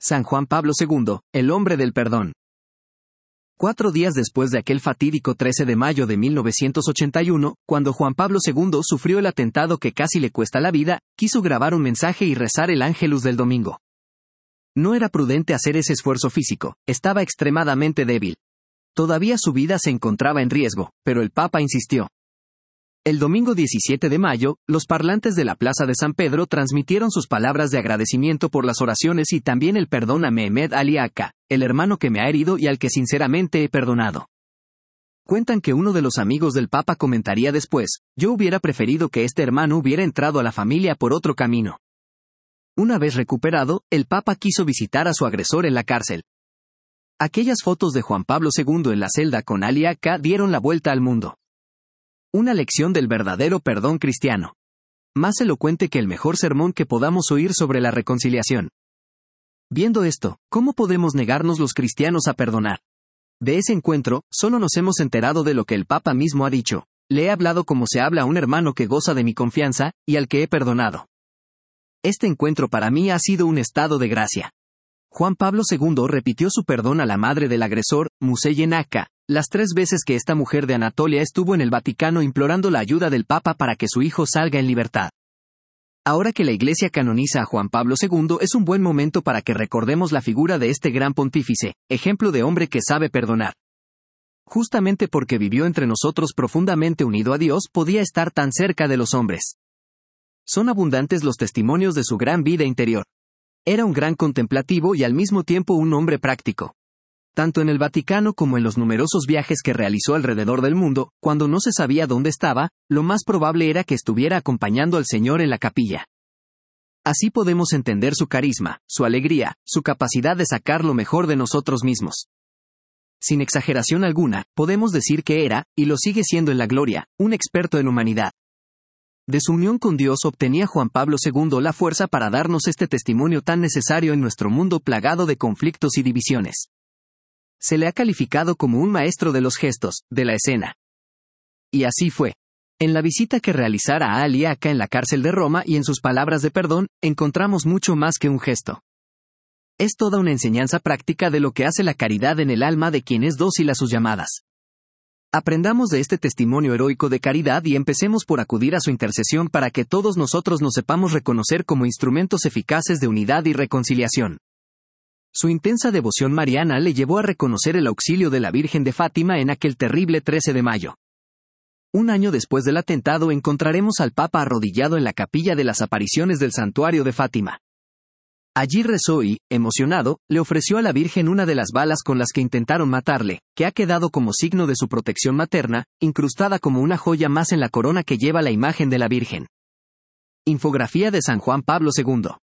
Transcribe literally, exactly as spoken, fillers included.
San Juan Pablo segundo, el hombre del perdón. Cuatro días después de aquel fatídico trece de mayo de mil novecientos ochenta y uno, cuando Juan Pablo segundo sufrió el atentado que casi le cuesta la vida, quiso grabar un mensaje y rezar el Ángelus del domingo. No era prudente hacer ese esfuerzo físico, estaba extremadamente débil. Todavía su vida se encontraba en riesgo, pero el Papa insistió. El domingo diecisiete de mayo, los parlantes de la Plaza de San Pedro transmitieron sus palabras de agradecimiento por las oraciones y también el perdón a Mehmet Ali Akka, el hermano que me ha herido y al que sinceramente he perdonado. Cuentan que uno de los amigos del Papa comentaría después, yo hubiera preferido que este hermano hubiera entrado a la familia por otro camino. Una vez recuperado, el Papa quiso visitar a su agresor en la cárcel. Aquellas fotos de Juan Pablo segundo en la celda con Ali Akka dieron la vuelta al mundo. Una lección del verdadero perdón cristiano. Más elocuente que el mejor sermón que podamos oír sobre la reconciliación. Viendo esto, ¿cómo podemos negarnos los cristianos a perdonar? De ese encuentro, solo nos hemos enterado de lo que el Papa mismo ha dicho. Le he hablado como se habla a un hermano que goza de mi confianza, y al que he perdonado. Este encuentro para mí ha sido un estado de gracia. Juan Pablo segundo repitió su perdón a la madre del agresor, Museyen Akka, las tres veces que esta mujer de Anatolia estuvo en el Vaticano implorando la ayuda del Papa para que su hijo salga en libertad. Ahora que la Iglesia canoniza a Juan Pablo segundo es un buen momento para que recordemos la figura de este gran pontífice, ejemplo de hombre que sabe perdonar. Justamente porque vivió entre nosotros profundamente unido a Dios podía estar tan cerca de los hombres. Son abundantes los testimonios de su gran vida interior. Era un gran contemplativo y al mismo tiempo un hombre práctico. Tanto en el Vaticano como en los numerosos viajes que realizó alrededor del mundo, cuando no se sabía dónde estaba, lo más probable era que estuviera acompañando al Señor en la capilla. Así podemos entender su carisma, su alegría, su capacidad de sacar lo mejor de nosotros mismos. Sin exageración alguna, podemos decir que era, y lo sigue siendo en la gloria, un experto en humanidad. De su unión con Dios obtenía Juan Pablo segundo la fuerza para darnos este testimonio tan necesario en nuestro mundo plagado de conflictos y divisiones. Se le ha calificado como un maestro de los gestos, de la escena. Y así fue. En la visita que realizara a Ali Akka en la cárcel de Roma y en sus palabras de perdón, encontramos mucho más que un gesto. Es toda una enseñanza práctica de lo que hace la caridad en el alma de quien es dócil a sus llamadas. Aprendamos de este testimonio heroico de caridad y empecemos por acudir a su intercesión para que todos nosotros nos sepamos reconocer como instrumentos eficaces de unidad y reconciliación. Su intensa devoción mariana le llevó a reconocer el auxilio de la Virgen de Fátima en aquel terrible trece de mayo. Un año después del atentado encontraremos al Papa arrodillado en la capilla de las apariciones del santuario de Fátima. Allí rezó y, emocionado, le ofreció a la Virgen una de las balas con las que intentaron matarle, que ha quedado como signo de su protección materna, incrustada como una joya más en la corona que lleva la imagen de la Virgen. Infografía de San Juan Pablo segundo.